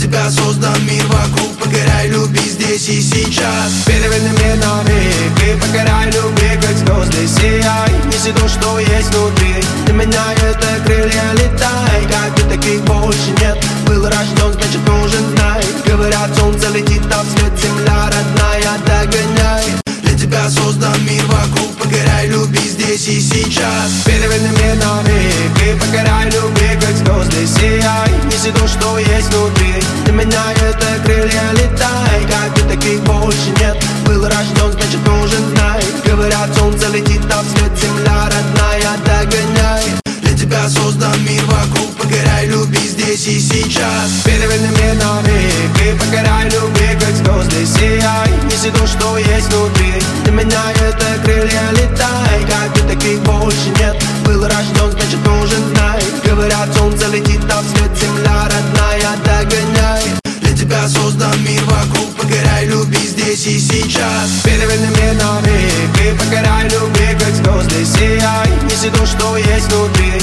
тебя создан мир вокруг. Покоряй, люби здесь и сейчас. Переверни мир на миг и покоряй, люби, как звезды сияй. Неси то, что есть внутри, для меня это крылья, летай. Как бы таких больше нет, был рожден, значит нужен знай. Говорят, солнце летит, а вслед земля родная, догоняй. Для тебя создан мир вокруг. Покоряй, люби здесь и сейчас. Переверни мир на миг и покоряй, люби, как звезды сияй. Неси то, что есть внутри, для меня это крылья, летай. Как бы таких больше нет, был рожден, значит нужен знай. Говорят, солнце летит, а вслед земля родная, догоняй. Для тебя создан мир вокруг. Покоряй, люби здесь и сейчас. Переверни мир на миг и покоряй, люби, как звезды сияй. Неси то, что есть внутри, для меня это крылья, летай. Как бы таких больше нет, был рожден, значит нужен знай. Говорят, солнце летит, а вслед земля родная, догоняй. Для тебя создан мир вокруг. Покоряй, люби здесь и сейчас. Переверни мир на миг и покоряй, люби, как звезды сияй. Неси то, что есть внутри,